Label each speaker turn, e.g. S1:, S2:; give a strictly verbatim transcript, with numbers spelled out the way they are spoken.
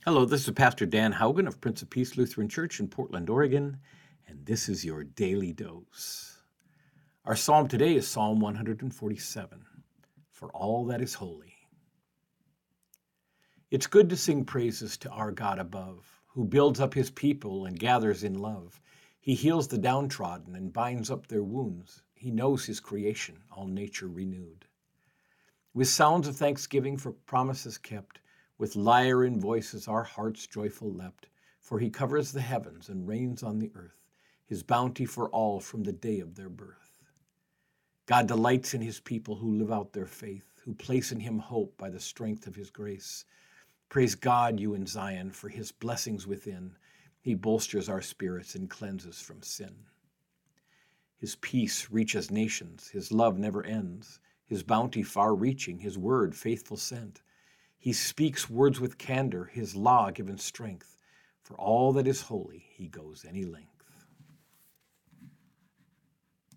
S1: Hello, this is Pastor Dan Haugen of Prince of Peace Lutheran Church in Portland, Oregon, and this is your Daily Dose. Our psalm today is Psalm one forty-seven, For All That Is Holy. It's good to sing praises to our God above, who builds up his people and gathers in love. He heals the downtrodden and binds up their wounds. He knows his creation, all nature renewed. With sounds of thanksgiving for promises kept, with lyre and voices our hearts joyful leapt, for he covers the heavens and reigns on the earth, his bounty for all from the day of their birth. God delights in his people who live out their faith, who place in him hope by the strength of his grace. Praise God, you in Zion, for his blessings within. He bolsters our spirits and cleanses from sin. His peace reaches nations, his love never ends, his bounty far-reaching, his word faithful sent. He speaks words with candor, his law given strength. For all that is holy, he goes any length.